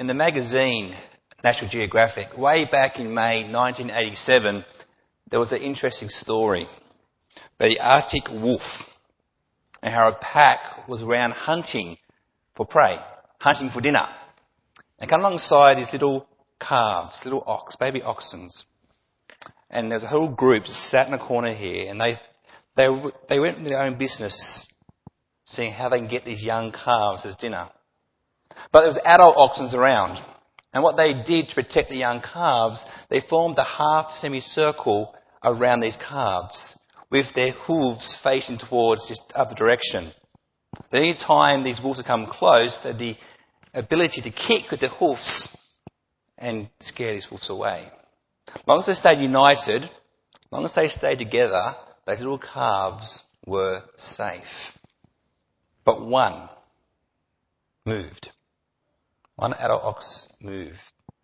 In the magazine National Geographic, way back in May 1987, there was an interesting story about the Arctic wolf and how a pack was around hunting for prey, hunting for dinner. And come alongside these little calves, little baby oxens. And there's a whole group sat in a corner here, and they went into their own business, seeing how they can get these young calves as dinner. But there was adult oxen around. And what they did to protect the young calves, they formed a half semicircle around these calves with their hooves facing towards this other direction. So any time these wolves would come close, they had the ability to kick with their hoofs and scare these wolves away. As long as they stayed united, as long as they stayed together, those little calves were safe. But one moved. One adult ox moved.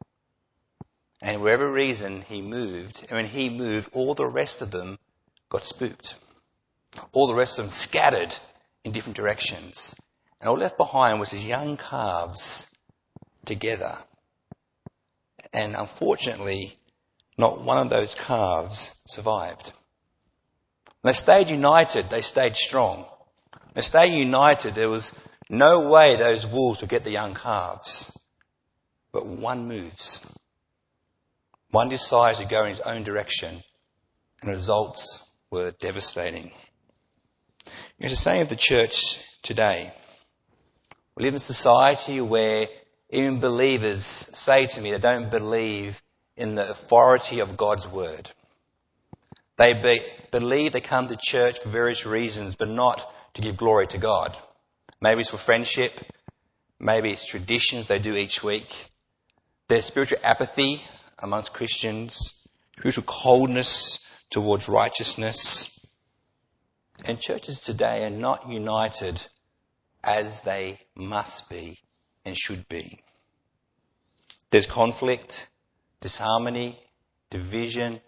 And for whatever reason he moved, and when he moved, all the rest of them got spooked. All the rest of them scattered in different directions. And all left behind was these young calves together. And unfortunately, not one of those calves survived. They stayed united, they stayed strong. They stayed united, there was no way those wolves would get the young calves. But one moves. One decides to go in his own direction, and the results were devastating. It's the same of the church today. We live in a society where even believers say to me they don't believe in the authority of God's word. They believe they come to church for various reasons, but not to give glory to God. Maybe it's for friendship. Maybe it's traditions they do each week. There's spiritual apathy amongst Christians, spiritual coldness towards righteousness. And churches today are not united as they must be and should be. There's conflict, disharmony, division.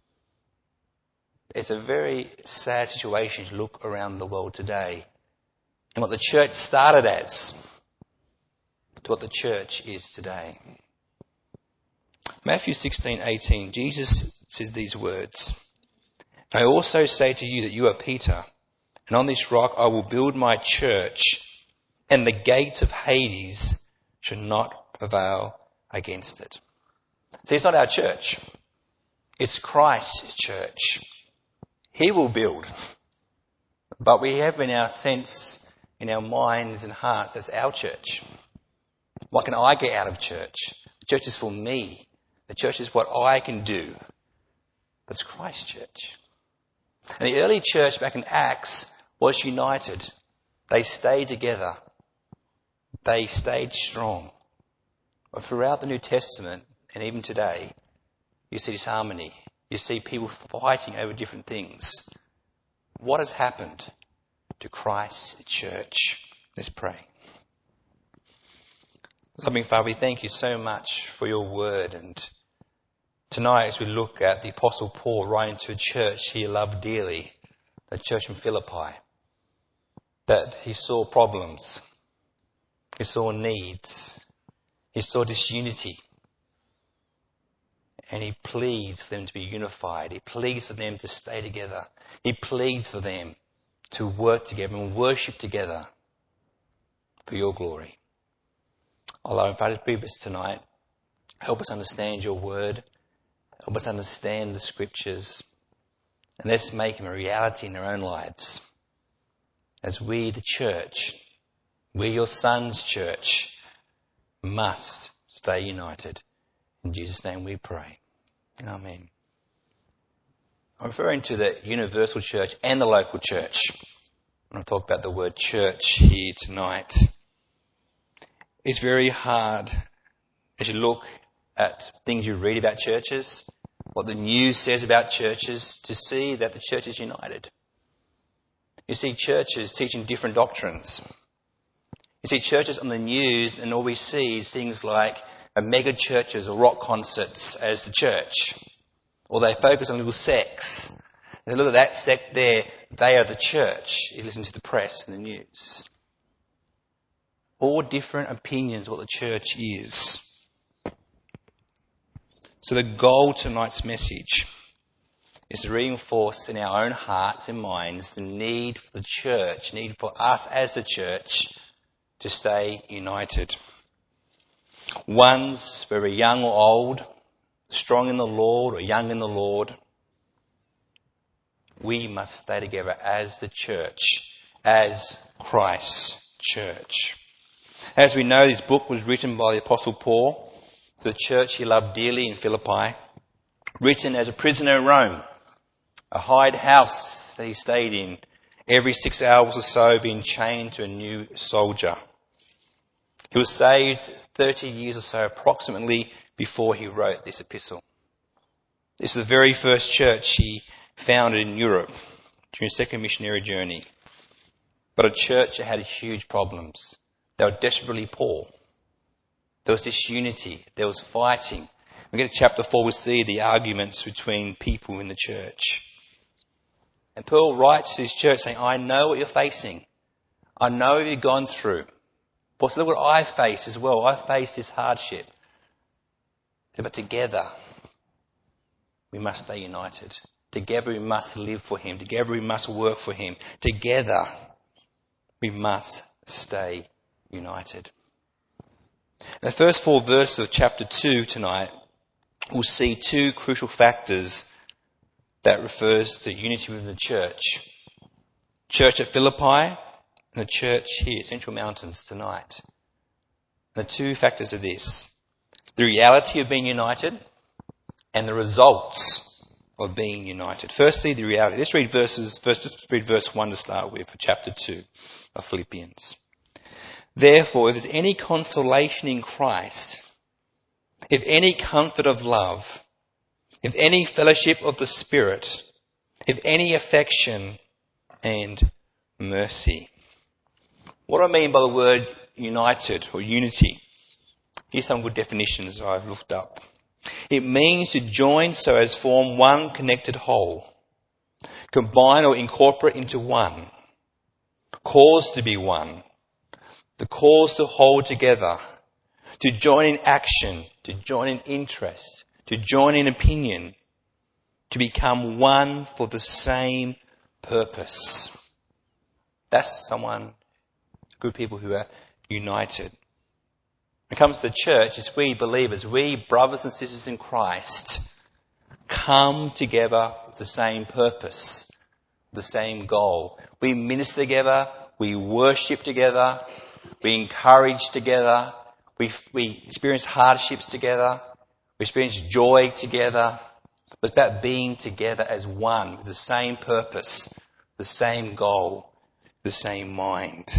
It's a very sad situation to look around the world today. And what the church started as to what the church is today. Matthew 16:18, Jesus says these words, "I also say to you that you are Peter, and on this rock I will build my church, and the gates of Hades shall not prevail against it." See, it's not our church. It's Christ's church. He will build. But we have in our sense, in our minds and hearts, that's our church. What can I get out of church? The church is for me. The church is what I can do. That's Christ's church. And the early church back in Acts was united. They stayed together. They stayed strong. But throughout the New Testament, and even today, you see disharmony. You see people fighting over different things. What has happened to Christ's church? Let's pray. Loving Father, we thank you so much for your word. And tonight, as we look at the Apostle Paul writing to a church he loved dearly, the church in Philippi, that he saw problems, he saw needs, he saw disunity, and he pleads for them to be unified. He pleads for them to stay together. He pleads for them to work together and worship together for your glory. Allah, Father, be with us tonight. Help us understand your word. Help us understand the scriptures. And let's make them a reality in our own lives. As we, the church, we, your Son's church, must stay united. In Jesus' name we pray. Amen. I'm referring to the universal church and the local church when I talk about the word church here tonight. It's very hard as you look at things you read about churches, what the news says about churches, to see that the church is united. You see churches teaching different doctrines. You see churches on the news and all we see is things like mega churches or rock concerts as the church. Or they focus on little sects. They look at that sect there, they are the church. You listen to the press and the news. all different opinions of what the church is. So the goal of tonight's message is to reinforce in our own hearts and minds the need for the church, need for us as the church to stay united. Ones, whether young or old, strong in the Lord or young in the Lord, we must stay together as the church, as Christ's church. As we know, this book was written by the Apostle Paul to the church he loved dearly in Philippi, written as a prisoner in Rome, a hired house that he stayed in, every 6 hours or so being chained to a new soldier. He was saved 30 years or so approximately before he wrote this epistle. This is the very first church he founded in Europe during his second missionary journey. But a church that had huge problems. They were desperately poor. There was disunity. There was fighting. We get to chapter 4, we see the arguments between people in the church. And Paul writes to his church saying, I know what you're facing. I know what you've gone through. But look what I faced as well. I faced this hardship. But together, we must stay united. Together we must live for him. Together we must work for him. Together we must stay united. In the first 4 verses of chapter 2 tonight, we'll see 2 crucial factors that refers to unity within the church. Church at Philippi and the church here, Central Mountains, tonight. And the 2 factors are this: the reality of being united and the results of being united. Firstly, the reality. Let's read verse 1 to start with for chapter 2 of Philippians. Therefore, if there's any consolation in Christ, if any comfort of love, if any fellowship of the Spirit, if any affection and mercy. What do I mean by the word united or unity? Here's some good definitions I've looked up. It means to join so as form one connected whole, combine or incorporate into one, cause to be one, the cause to hold together, to join in action, to join in interest, to join in opinion, to become one for the same purpose. That's good people who are united. When it comes to the church, as we believers, we brothers and sisters in Christ, come together with the same purpose, the same goal. We minister together, we worship together, we encourage together, we experience hardships together, we experience joy together. It's about being together as one with the same purpose, the same goal, the same mind.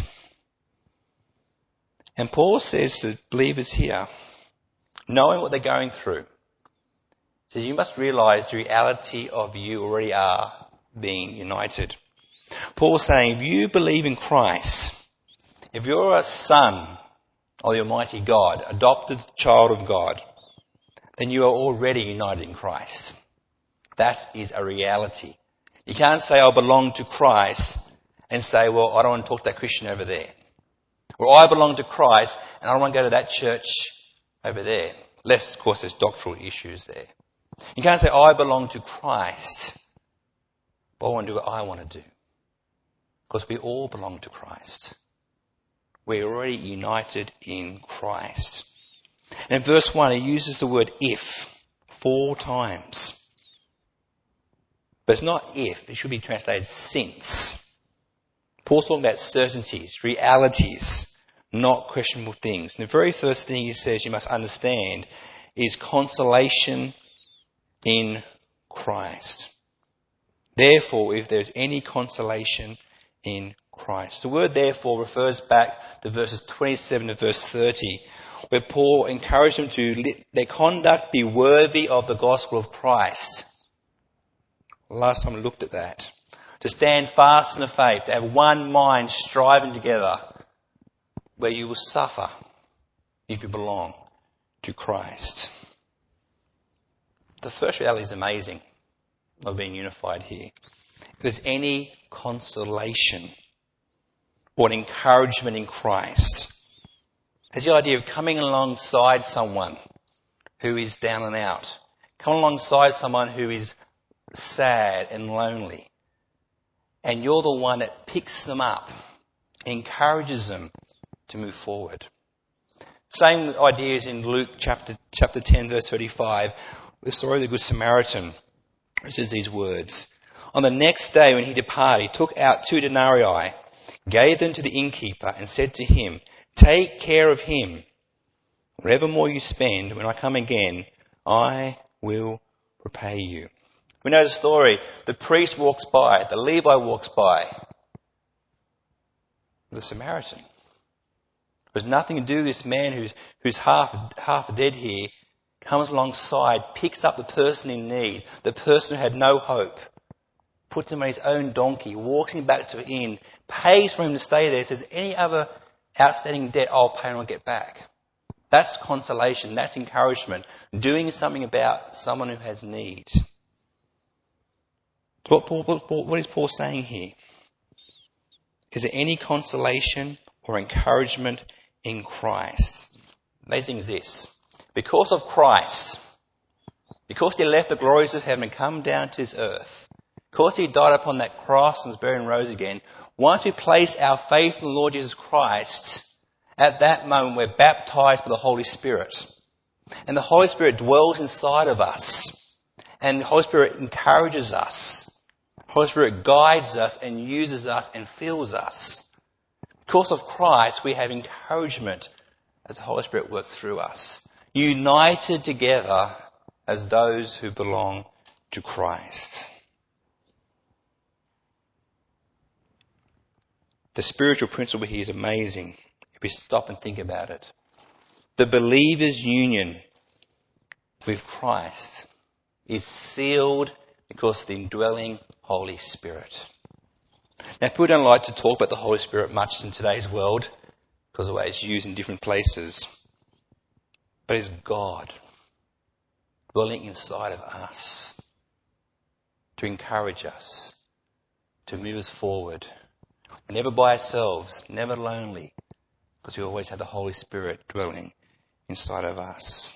And Paul says to believers here, knowing what they're going through, says you must realise the reality of you already are being united. Paul's saying, if you believe in Christ, if you're a son of the Almighty God, adopted child of God, then you are already united in Christ. That is a reality. You can't say, I belong to Christ, and say, well, I don't want to talk to that Christian over there. Or I belong to Christ, and I don't want to go to that church over there. Less, of course, there's doctrinal issues there. You can't say, I belong to Christ, but I want to do what I want to do. Because we all belong to Christ. We're already united in Christ. And in verse 1, he uses the word if 4 times. But it's not if, it should be translated since. Paul's talking about certainties, realities, not questionable things. And the very first thing he says you must understand is consolation in Christ. Therefore, if there's any consolation in Christ. The word therefore refers back to verses 27 to verse 30, where Paul encouraged them to let their conduct be worthy of the gospel of Christ. Last time I looked at that. To stand fast in the faith, to have one mind striving together, where you will suffer if you belong to Christ. The first reality is amazing of being unified here. If there's any consolation or an encouragement in Christ, It's the idea of coming alongside someone who is down and out. Come alongside someone who is sad and lonely. And you're the one that picks them up, encourages them to move forward. Same ideas in Luke chapter 10 verse 35, the story of the Good Samaritan. It says these words. On the next day when he departed, he took out 2 denarii, gave them to the innkeeper and said to him, take care of him. Whatever more you spend, when I come again, I will repay you. We know the story. The priest walks by, the Levite walks by. The Samaritan. There's nothing to do with this man who's half dead here, comes alongside, picks up the person in need, the person who had no hope, puts him on his own donkey, walks him back to the inn, pays for him to stay there, says, any other outstanding debt I'll pay and I'll get back. That's consolation, that's encouragement, doing something about someone who has need. So what is Paul saying here? Is there any consolation or encouragement in Christ? The amazing thing is this. Because of Christ, because he left the glories of heaven and come down to this earth, because he died upon that cross and was buried and rose again, once we place our faith in the Lord Jesus Christ, at that moment we're baptized by the Holy Spirit. And the Holy Spirit dwells inside of us. And the Holy Spirit encourages us. The Holy Spirit guides us and uses us and fills us. Because of Christ, we have encouragement as the Holy Spirit works through us. United together as those who belong to Christ. The spiritual principle here is amazing if we stop and think about it. The believer's union with Christ is sealed because of the indwelling Holy Spirit. Now, people don't like to talk about the Holy Spirit much in today's world because of the way it's used in different places. But it's God dwelling inside of us to encourage us, to move us forward. We're never by ourselves, never lonely, because we always have the Holy Spirit dwelling inside of us.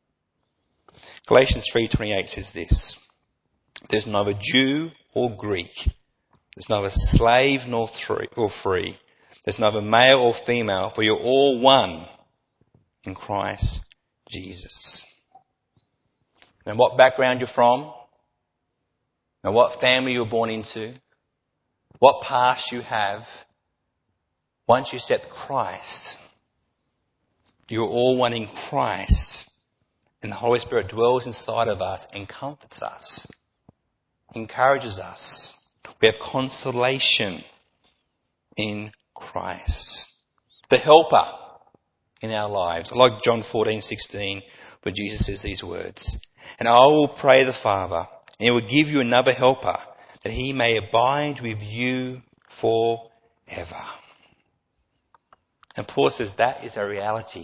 Galatians 3:28 says this. There's neither Jew or Greek. There's neither slave nor free. There's neither male or female, for you're all one in Christ Jesus. Now what background you're from, now what family you were born into, what past you have, once you accept Christ, you're all one in Christ. And the Holy Spirit dwells inside of us and comforts us, encourages us. We have consolation in Christ. The helper in our lives. I like John 14:16, where Jesus says these words. And I will pray the Father, and he will give you another helper, that he may abide with you forever. And Paul says that is a reality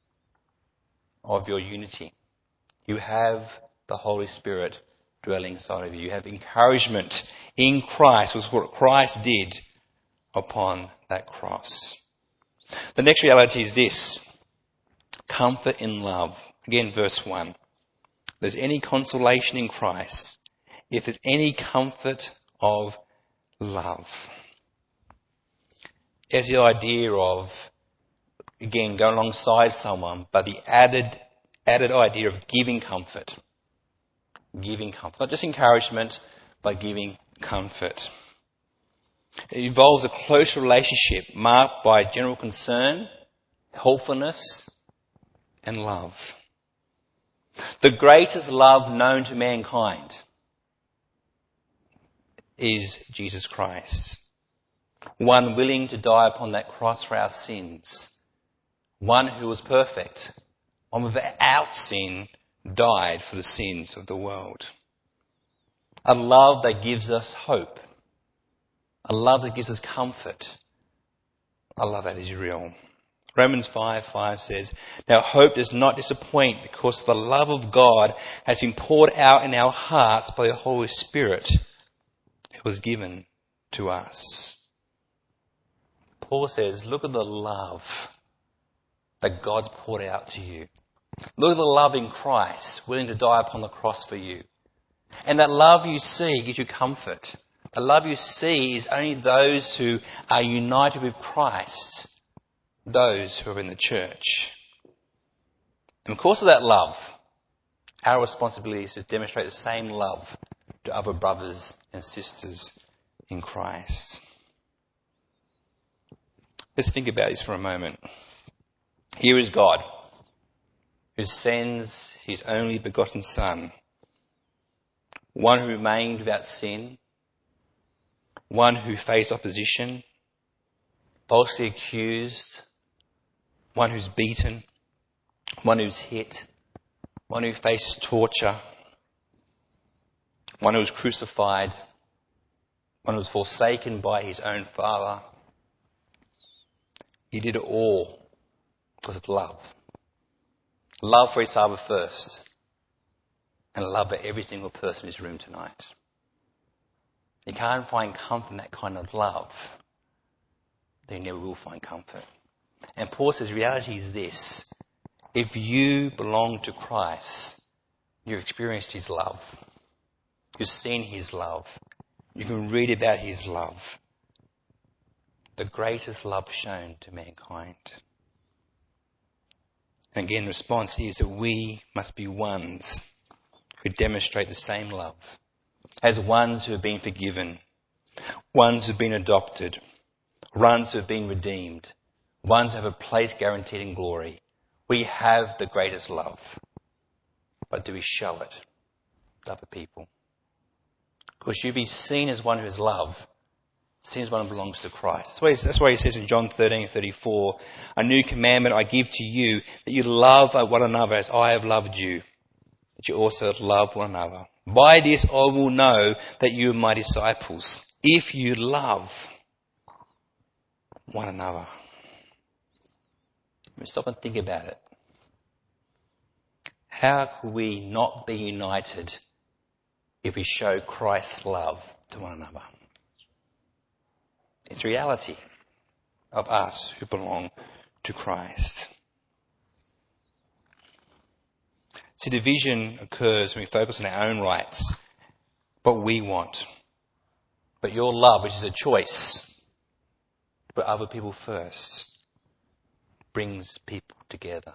of your unity. You have the Holy Spirit dwelling inside of you. You have encouragement in Christ, which is what Christ did upon that cross. The next reality is this. Comfort in love. Again, verse 1. If there's any consolation in Christ, if there's any comfort of love. There's the idea of, again, going alongside someone, but the added idea of giving comfort. Giving comfort. Not just encouragement, but giving comfort. It involves a close relationship marked by general concern, helpfulness, and love. The greatest love known to mankind is Jesus Christ. One willing to die upon that cross for our sins. One who was perfect. One without sin died for the sins of the world. A love that gives us hope. A love that gives us comfort. A love that is real. Romans 5:5 says, now hope does not disappoint because the love of God has been poured out in our hearts by the Holy Spirit who was given to us. Paul says, look at the love that God's poured out to you. Look at the love in Christ, willing to die upon the cross for you. And that love you see gives you comfort. The love you see is only those who are united with Christ, those who are in the church. And because of that love, our responsibility is to demonstrate the same love to other brothers and sisters in Christ. Let's think about this for a moment. Here is God, who sends his only begotten Son, one who remained without sin, one who faced opposition, falsely accused, one who's beaten, one who's hit, one who faced torture, one who was crucified, one who was forsaken by his own Father. He did it all because of love. Love for his Father first, and love for every single person in this room tonight. You can't find comfort in that kind of love, then you never will find comfort. And Paul says reality is this: if you belong to Christ, you've experienced his love. You've seen his love. You can read about his love. The greatest love shown to mankind. And again, the response is that we must be ones who demonstrate the same love as ones who have been forgiven, ones who have been adopted, ones who have been redeemed, ones who have a place guaranteed in glory. We have the greatest love. But do we show it to other people? Because you be seen as one who has love, seen as one who belongs to Christ. That's why he says in John 13:34, a new commandment I give to you, that you love one another as I have loved you, that you also love one another. By this I will know that you are my disciples, if you love one another. Let me stop and think about it. How could we not be united if we show Christ's love to one another? It's the reality of us who belong to Christ. See, division occurs when we focus on our own rights, what we want. But your love, which is a choice, put other people first, brings people together.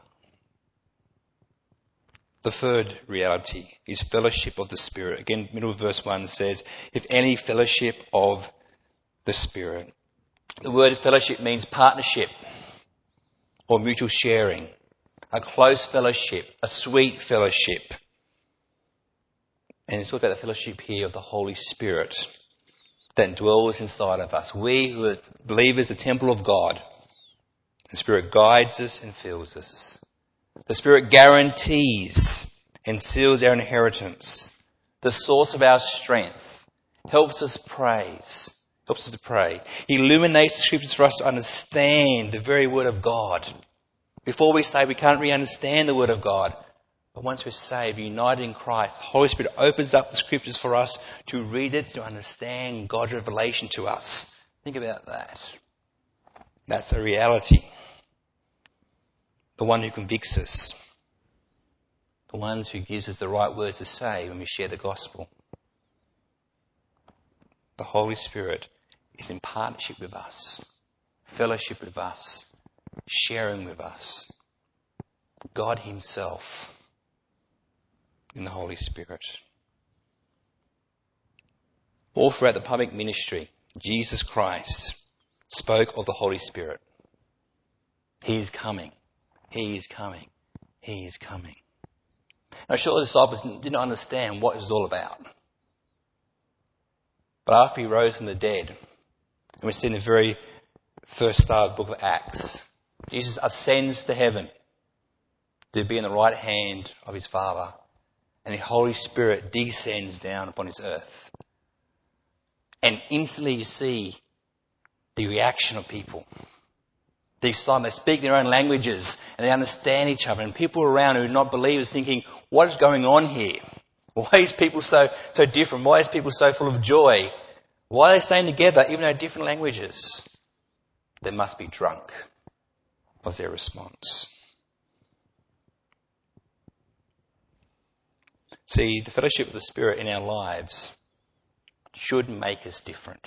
The third reality is fellowship of the Spirit. Again, middle of verse 1 says, if any fellowship of the Spirit. The word fellowship means partnership or mutual sharing, a close fellowship, a sweet fellowship. And it's talking about the fellowship here of the Holy Spirit that dwells inside of us. We who are believers, the temple of God. The Spirit guides us and fills us. The Spirit guarantees and seals our inheritance. The source of our strength helps us to pray. He illuminates the scriptures for us to understand the very word of God. Before we say we can't really understand the word of God, but once we're saved, united in Christ, the Holy Spirit opens up the scriptures for us to read it, to understand God's revelation to us. Think about that. That's a reality. The one who convicts us. The one who gives us the right words to say when we share the gospel. The Holy Spirit is in partnership with us, fellowship with us, sharing with us. God himself in the Holy Spirit. All throughout the public ministry, Jesus Christ spoke of the Holy Spirit. He is coming. He is coming. He is coming. Now, sure, the disciples didn't understand what it was all about. But after he rose from the dead, and we see in the very first start of the book of Acts, Jesus ascends to heaven to be in the right hand of his Father, and the Holy Spirit descends down upon his earth. And instantly you see the reaction of people. The excitement. They speak their own languages and they understand each other. And people around who are not believers thinking, what is going on here? Why are these people so different? Why are these people so full of joy? Why are they staying together even though different languages? They must be drunk, was their response. See, the fellowship of the Spirit in our lives should make us different.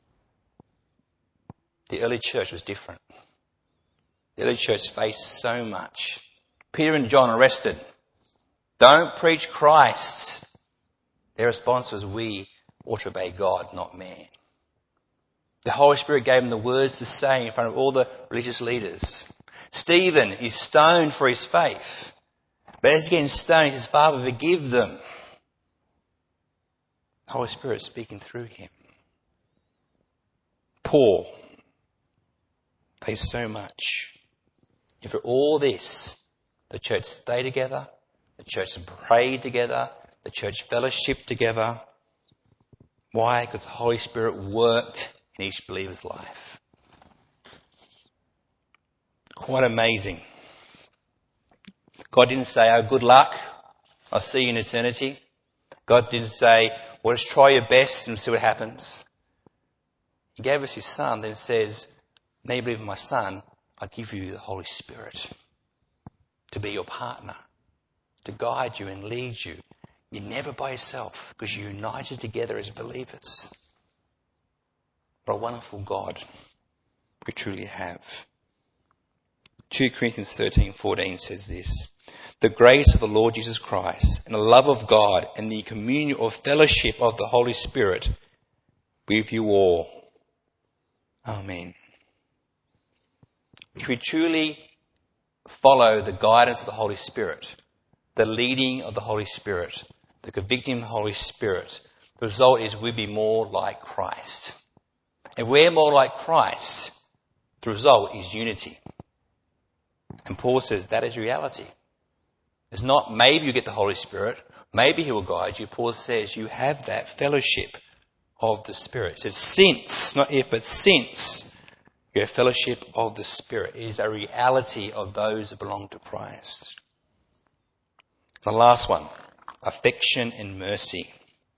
The early church was different. The early church faced so much. Peter and John arrested. Don't preach Christ. Their response was, we ought to obey God, not man. The Holy Spirit gave them the words to say in front of all the religious leaders. Stephen is stoned for his faith. But as he's getting stoned, he says, Father, forgive them. The Holy Spirit speaking through him. Paul faced so much. And for all this, the church stayed together, the church prayed together, the church fellowshiped together. Why? Because the Holy Spirit worked in each believer's life. Quite amazing. God didn't say, oh, good luck, I'll see you in eternity. God didn't say, well, just try your best and see what happens. He gave us his Son, then says, now you believe in my Son, I give you the Holy Spirit to be your partner, to guide you and lead you. You're never by yourself because you're united together as believers. What a wonderful God we truly have. 2 Corinthians 13:14 says this, the grace of the Lord Jesus Christ and the love of God and the communion or fellowship of the Holy Spirit be with you all. Amen. If we truly follow the guidance of the Holy Spirit, the leading of the Holy Spirit, the convicting of the Holy Spirit, the result is we'll be more like Christ. If we're more like Christ, the result is unity. And Paul says that is reality. It's not maybe you get the Holy Spirit, maybe he will guide you. Paul says you have that fellowship of the Spirit. It says since, not if, but since you have fellowship of the Spirit. It is a reality of those that belong to Christ. The last one, affection and mercy.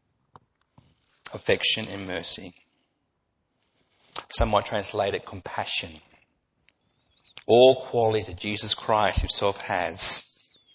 Affection and mercy. Some might translate it compassion. All qualities that Jesus Christ himself has.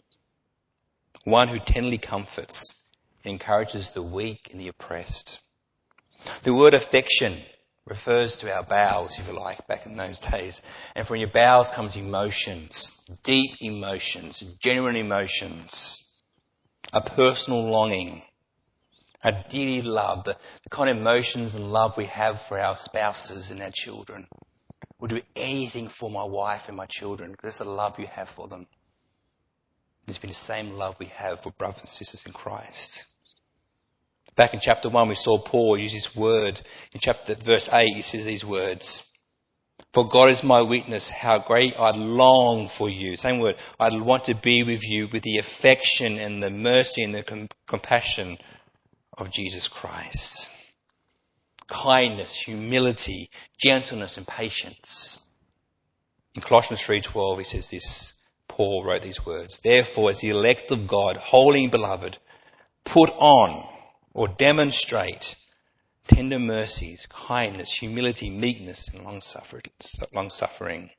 One who tenderly comforts and encourages the weak and the oppressed. The word affection refers to our bowels, if you like, back in those days. And from your bowels comes emotions, deep emotions, genuine emotions, a personal longing, a dearly love, the kind of emotions and love we have for our spouses and our children. We'll do anything for my wife and my children because that's the love you have for them. It's been the same love we have for brothers and sisters in Christ. Back in chapter 1, we saw Paul use this word. In verse 8, he says these words. For God is my witness, how great I long for you. Same word. I want to be with you with the affection and the mercy and the compassion of Jesus Christ. Kindness, humility, gentleness and patience. In Colossians 3:12, he says this. Paul wrote these words. Therefore, as the elect of God, holy and beloved, put on or demonstrate tender mercies, kindness, humility, meekness, and long-suffering.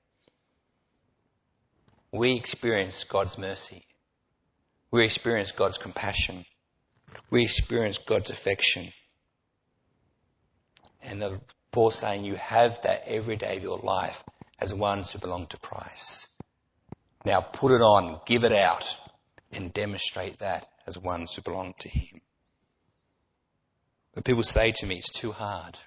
We experience God's mercy. We experience God's compassion. We experience God's affection. And Paul's saying you have that every day of your life as ones who belong to Christ. Now put it on, give it out, and demonstrate that as ones who belong to him. But people say to me, it's too hard.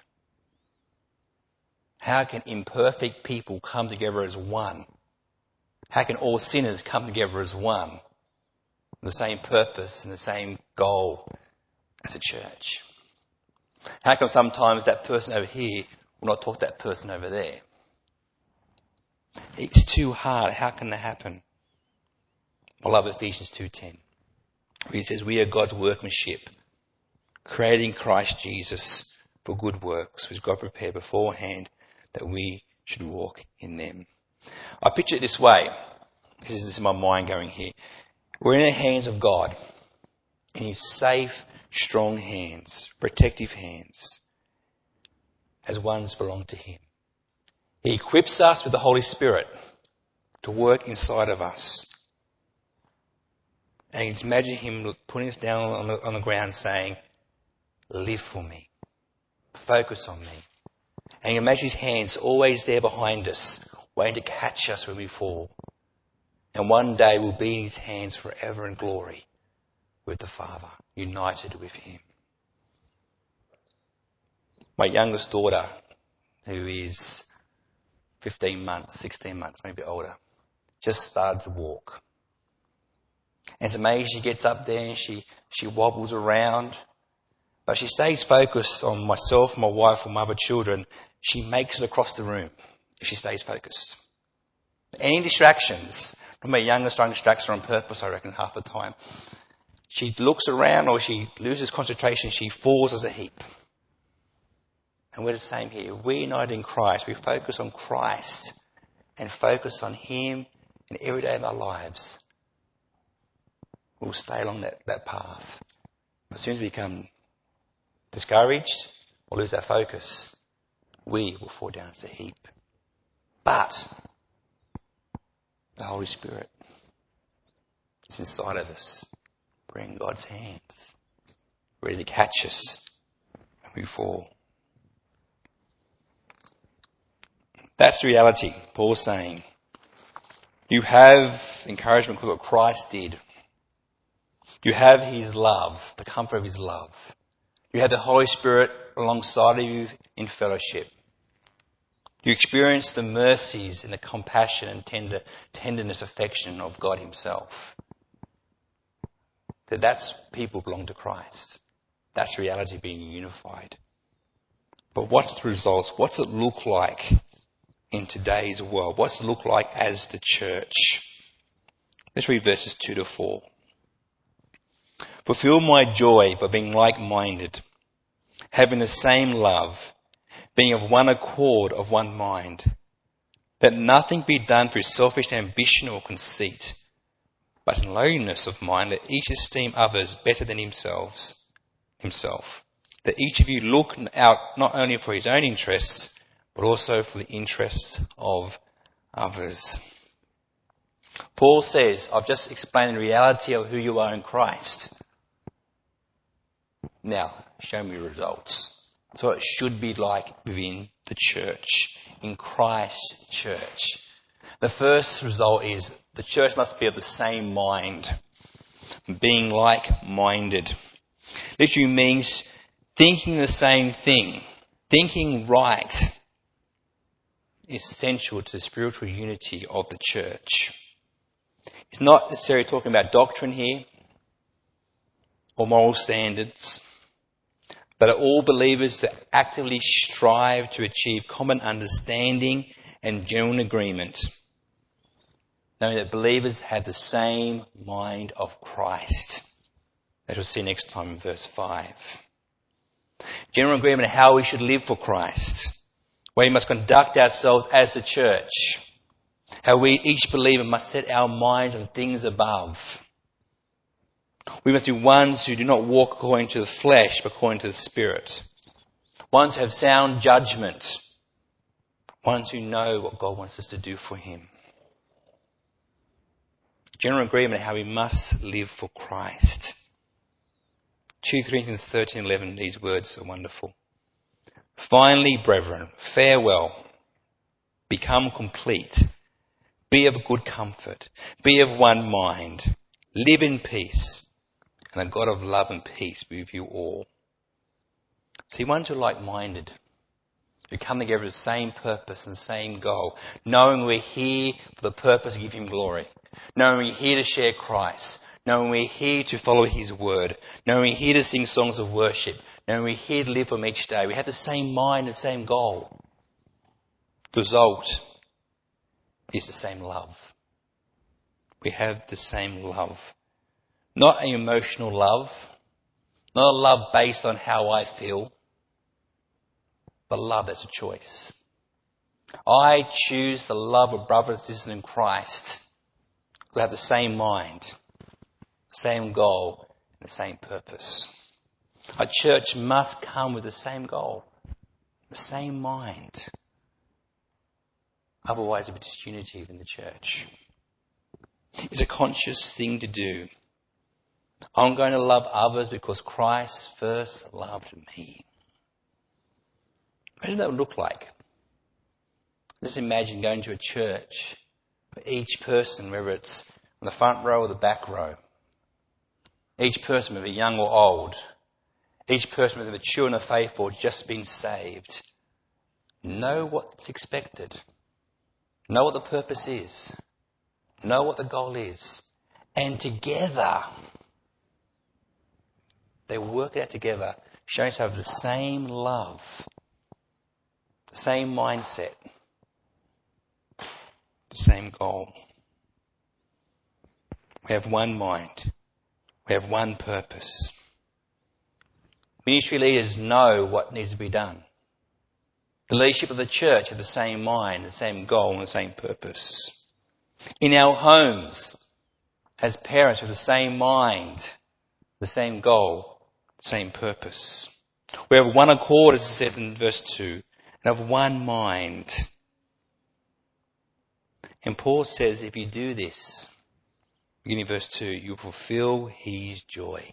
How can imperfect people come together as one? How can all sinners come together as one? The same purpose and the same goal as a church. How come sometimes that person over here will not talk to that person over there? It's too hard. How can that happen? I love Ephesians 2:10. Where he says, we are God's workmanship, created in Christ Jesus for good works, which God prepared beforehand that we should walk in them. I picture it this way. This is my mind going here. We're in the hands of God, in his safe, strong hands, protective hands, as ones belong to him. He equips us with the Holy Spirit to work inside of us. And you can imagine him putting us down on the ground saying, live for me. Focus on me. And you imagine his hands always there behind us, waiting to catch us when we fall. And one day we'll be in his hands forever in glory with the Father, united with him. My youngest daughter, who is 15 months, 16 months, maybe older, just started to walk. And it's amazing, she gets up there and she wobbles around, but she stays focused on myself, my wife, and my other children. She makes it across the room if she stays focused. Any distractions, my youngest one distracts her on purpose, I reckon, half the time. She looks around or she loses concentration, she falls as a heap. And we're the same here. We're united in Christ. We focus on Christ and focus on him in every day of our lives. We'll stay along that path. As soon as we become discouraged or lose our focus, we will fall down as a heap. But the Holy Spirit is inside of us. We're in God's hands, ready to catch us when we fall. That's the reality. Paul's saying, you have encouragement because of what Christ did. You have his love, the comfort of his love. You have the Holy Spirit alongside of you in fellowship. You experience the mercies and the compassion and tenderness, affection of God himself. That's people who belong to Christ. That's reality being unified. But what's the results? What's it look like in today's world? What's it look like as the church? Let's read verses 2 to 4. Fulfill my joy by being like-minded, having the same love, being of one accord, of one mind. Let nothing be done through selfish ambition or conceit, but in lowliness of mind let each esteem others better than himself. That each of you look out not only for his own interests, but also for the interests of others. Paul says, I've just explained the reality of who you are in Christ. Now, show me results. That's what it should be like within the church, in Christ's church. The first result is the church must be of the same mind, being like-minded. Literally means thinking the same thing, thinking right is essential to the spiritual unity of the church. It's not necessarily talking about doctrine here or moral standards, but all believers to actively strive to achieve common understanding and genuine agreement, knowing that believers have the same mind of Christ. As we'll see next time in verse 5. General agreement on how we should live for Christ, where we must conduct ourselves as the church, how we, each believer, must set our minds on things above. We must be ones who do not walk according to the flesh, but according to the Spirit. Ones who have sound judgment. Ones who know what God wants us to do for him. General agreement on how we must live for Christ. 2 Corinthians 13:11, these words are wonderful. Finally, brethren, farewell. Become complete. Be of good comfort. Be of one mind. Live in peace. And the God of love and peace be with you all. See, ones who are like-minded, who come together with the same purpose and the same goal, knowing we're here for the purpose of giving him glory, knowing we're here to share Christ, knowing we're here to follow his word, knowing we're here to sing songs of worship, knowing we're here to live for him each day. We have the same mind and the same goal. The result is the same love. We have the same love. Not an emotional love, not a love based on how I feel, but love that's a choice. I choose the love of brothers and sisters in Christ who have the same mind, the same goal, and the same purpose. A church must come with the same goal, the same mind. Otherwise there'll be disunity within the church. It's a conscious thing to do. I'm going to love others because Christ first loved me. What does that look like? Just imagine going to a church for each person, whether it's on the front row or the back row. Each person, whether young or old. Each person, whether mature in the faith or just been saved. Know what's expected. Know what the purpose is. Know what the goal is. And together, they work it out together, showing us have the same love, the same mindset, the same goal. We have one mind. We have one purpose. Ministry leaders know what needs to be done. The leadership of the church have the same mind, the same goal, and the same purpose. In our homes, as parents, we have the same mind, the same goal, the same purpose. We have one accord, as it says in verse 2, and have one mind. And Paul says, if you do this, beginning of verse 2, you fulfill his joy.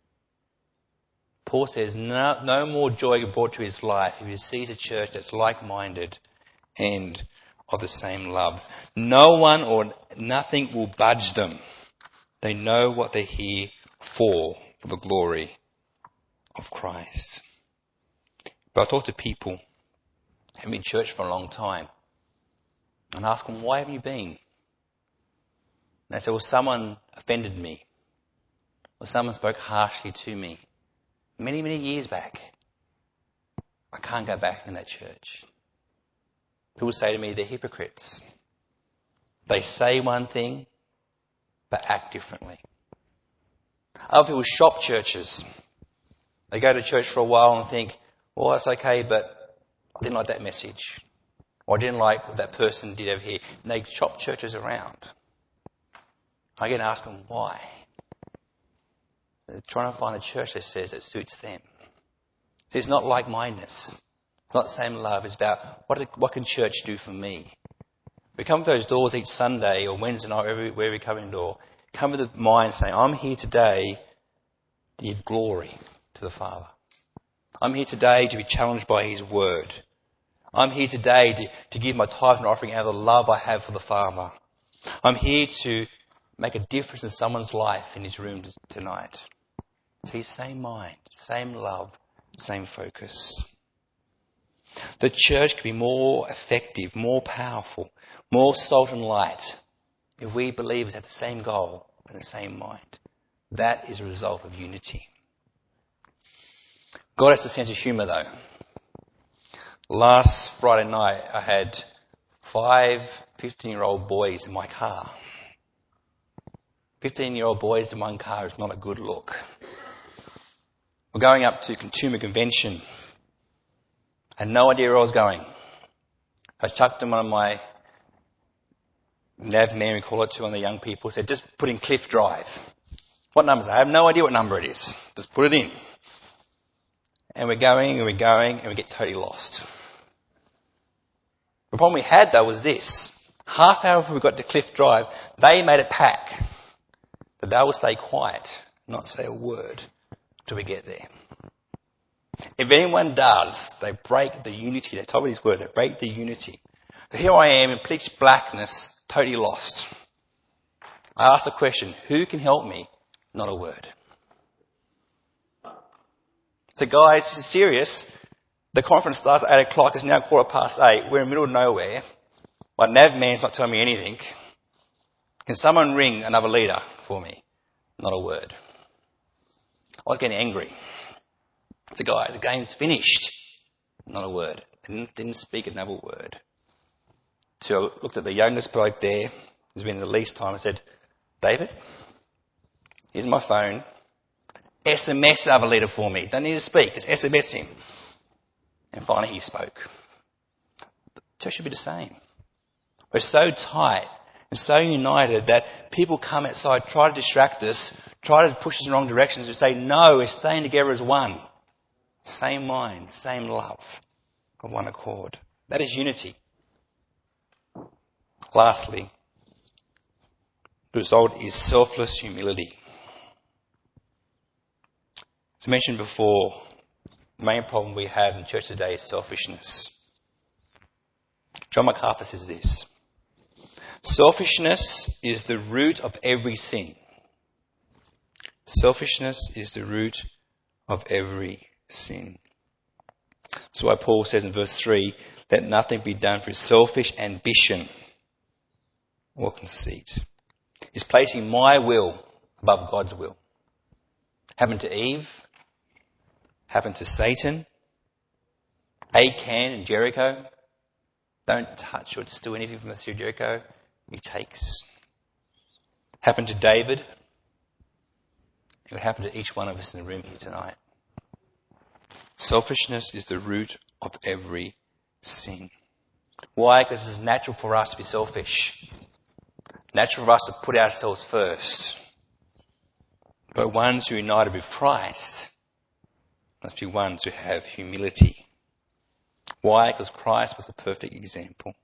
Paul says no more joy brought to his life if he sees a church that's like-minded and of the same love. No one or nothing will budge them. They know what they're here for the glory of Christ. But I talk to people who have been in church for a long time and ask them, why have you been? And they say, well, someone offended me. Or someone spoke harshly to me. Many, many years back. I can't go back in that church. People say to me they're hypocrites. They say one thing, but act differently. Other people shop churches. They go to church for a while and think, well, that's okay, but I didn't like that message. Or I didn't like what that person did over here. And they shop churches around. I get to ask them why. They're trying to find a church that says that suits them. So it's not like-mindedness. It's not the same love. It's about what can church do for me? We come to those doors each Sunday or Wednesday night, wherever we come in the door. Come with the mind saying, I'm here today to give glory to the Father. I'm here today to be challenged by His Word. I'm here today to give my tithes and offering out of the love I have for the Father. I'm here to make a difference in someone's life in His room tonight. See, same mind, same love, same focus. The church can be more effective, more powerful, more salt and light if we believers have the same goal and the same mind. That is a result of unity. God has a sense of humour though. Last Friday night I had 5 15-year-old boys in my car. 15-year-old boys in one car is not a good look. We're going up to Consumer Convention. I had no idea where I was going. I chucked them on my nav man, we call it, to one of the young people. Said, just put in Cliff Drive. What number is it? I have no idea what number it is. Just put it in. And we're going and we get totally lost. The problem we had though was this. Half hour before we got to Cliff Drive, they made it pack. But they will stay quiet, not say a word till we get there. If anyone does, they break the unity. They told me these words, they break the unity. So here I am in pitch blackness, totally lost. I asked the question, who can help me? Not a word. So guys, this is serious. The conference starts at 8 o'clock. It's now 8:15. We're in the middle of nowhere. My nav man's not telling me anything. Can someone ring another leader for me? Not a word. I was getting angry. So guys, the game's finished. Not a word. Didn't speak another word. So I looked at the youngest bloke there, who's been the least time. I said, David, here's my phone. SMS another leader for me. Don't need to speak. Just SMS him. And finally he spoke. The church should be the same. We're so tight and so united that people come outside, try to distract us, try to push us in the wrong directions. We say, no, we're staying together as one. Same mind, same love, of one accord. That is unity. Lastly, the result is selfless humility. As I mentioned before, the main problem we have in church today is selfishness. John MacArthur says this: selfishness is the root of every sin. Selfishness is the root of every sin. That's why Paul says in verse 3, let nothing be done through selfish ambition or conceit. He's placing my will above God's will. Happened to Eve. Happened to Satan. Achan and Jericho. Don't touch or steal anything from the city of Jericho. He takes. Happened to David. It would happen to each one of us in the room here tonight. Selfishness is the root of every sin. Why? Because it's natural for us to be selfish. Natural for us to put ourselves first. But ones who are united with Christ must be ones who have humility. Why? Because Christ was the perfect example.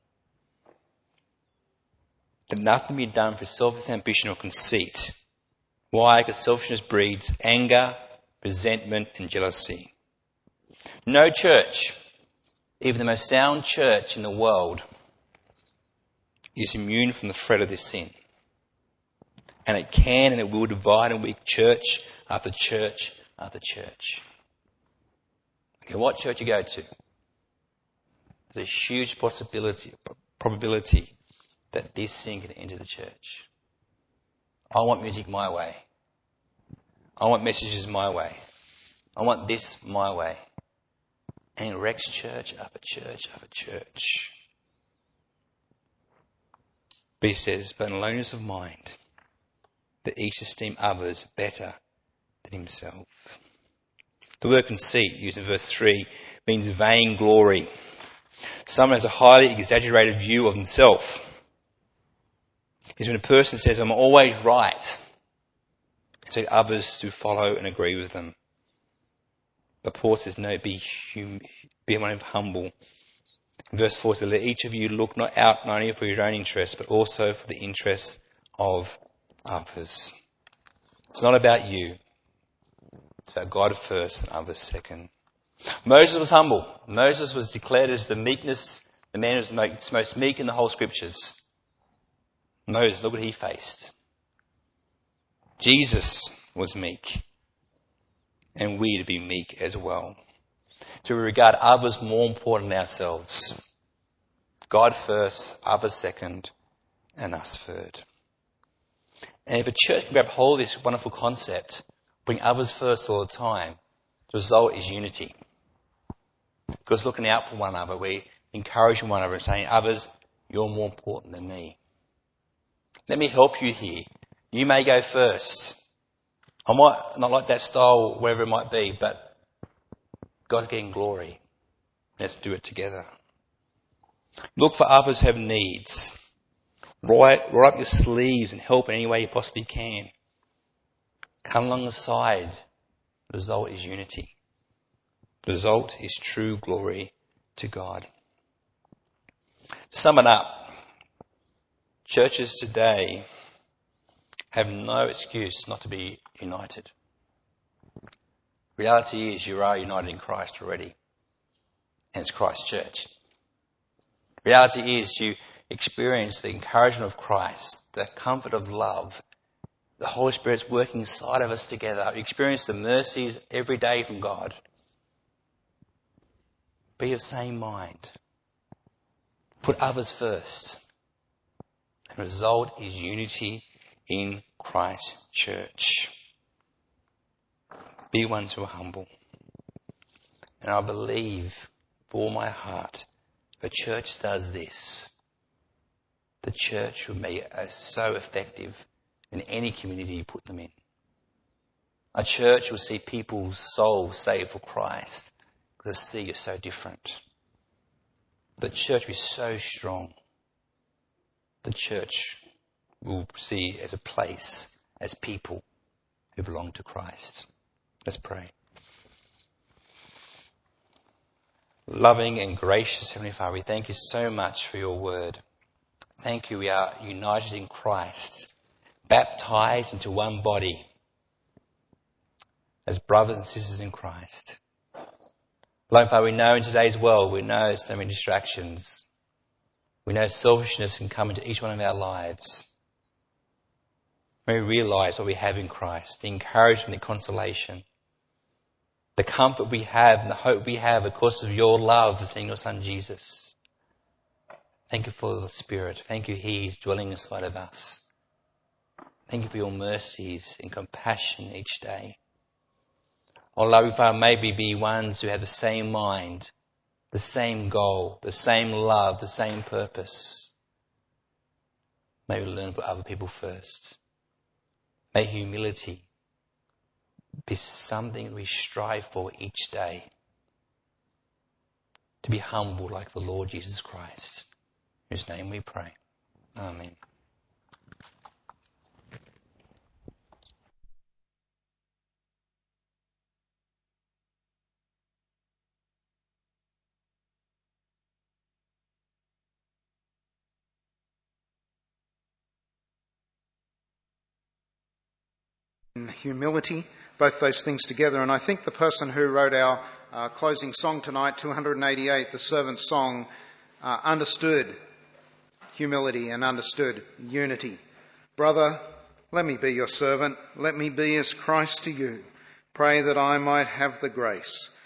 Let nothing be done for selfish ambition or conceit. Why? Because selfishness breeds anger, resentment and jealousy. No church, even the most sound church in the world, is immune from the threat of this sin. And it can and it will divide and weak church after church after church. Okay, what church you go to, there's a huge probability that this sin can enter the church. I want music my way. I want messages my way. I want this my way. And it wrecks church after church after church. But he says, but in lowliness of mind, that each esteem others better than himself. The word conceit, used in verse 3, means vain glory. Someone has a highly exaggerated view of himself. It's when a person says, I'm always right, and so others to follow and agree with them. But Paul says, no, be one of humble. In verse 4 says, let each of you look not only for your own interests, but also for the interests of others. It's not about you. It's about God first and others second. Moses was humble. Moses was declared as the man who was the most meek in the whole scriptures. Moses, look what he faced. Jesus was meek. And we to be meek as well. To regard others more important than ourselves. God first, others second, and us third. And if a church can grab hold of this wonderful concept, bring others first all the time, the result is unity. Because looking out for one another, we're encouraging one another and saying, others, you're more important than me. Let me help you here. You may go first. I might not like that style, whatever it might be, but God's getting glory. Let's do it together. Look for others who have needs. Roll up your sleeves and help in any way you possibly can. Come along the side. The result is unity. The result is true glory to God. To sum it up, churches today have no excuse not to be united. Reality is you are united in Christ already. And it's Christ's church. Reality is you experience the encouragement of Christ, the comfort of love. The Holy Spirit's working inside of us together. You experience the mercies every day from God. Be of same mind. Put others first. The result is unity in Christ's church. Be ones who are humble. And I believe with all my heart, if a church does this, the church will be so effective in any community you put them in. A church will see people's souls saved for Christ because see you're so different. The church will be so strong. The church will see as a place, as people who belong to Christ. Let's pray. Loving and gracious Heavenly Father, we thank you so much for your word. Thank you, we are united in Christ, baptized into one body. as brothers and sisters in Christ. Lord Father, we know in today's world, we know so many distractions. We know selfishness can come into each one of our lives. May we realise what we have in Christ, the encouragement, the consolation, the comfort we have and the hope we have because of your love for seeing your Son Jesus. Thank you for the Spirit. Thank you He is dwelling inside of us. Thank you for your mercies and compassion each day. Oh, loving Father, may we be ones who have the same mind, the same goal, the same love, the same purpose. May we learn to put other people first. May humility be something we strive for each day. To be humble like the Lord Jesus Christ. In whose name we pray. Amen. Humility, both those things together. And I think the person who wrote our closing song tonight, 288, the servant's song, understood humility and understood unity. Brother, let me be your servant. Let me be as Christ to you. Pray that I might have the grace